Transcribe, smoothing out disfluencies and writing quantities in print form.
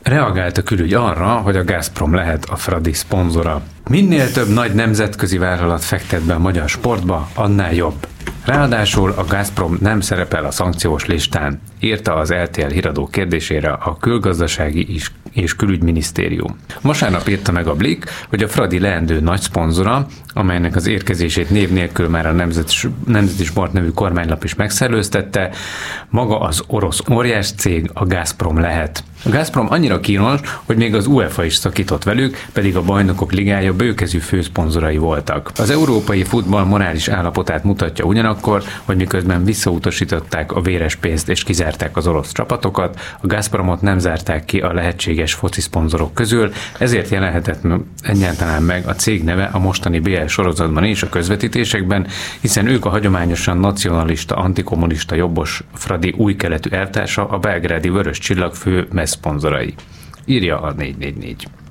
Reagált a külügy arra, hogy a Gazprom lehet a Fradi szponzora. Minél több nagy nemzetközi vállalat fektet be a magyar sportba, annál jobb. Ráadásul a Gazprom nem szerepel a szankciós listán, írta az RTL híradó kérdésére a Külgazdasági és Külügyminisztérium. Vasárnap írta meg a Blik, hogy a Fradi leendő nagy szponzora, amelynek az érkezését név nélkül már a Nemzeti Sport nevű kormánylap is megszellőztette, maga az orosz óriás cég, a Gazprom lehet. A Gazprom annyira kínos, hogy még az UEFA is szakított velük, pedig a Bajnokok Ligája bőkezű főszponzorai voltak. Az európai futball morális állapotát mutatja ugyanakkor, hogy miközben visszautasították a véres pénzt és kizárták az orosz csapatokat, a Gazpromot nem zárták ki a lehetséges foci szponzorok közül, ezért jelenhetett egyáltalán meg a cég neve a mostani BL sorozatban és a közvetítésekben, hiszen ők a hagyományosan nacionalista, antikommunista jobbos Fradi új keletű elvtársa, a belgrádi Vörös Csillag fő messzponzorai. Írja a 444.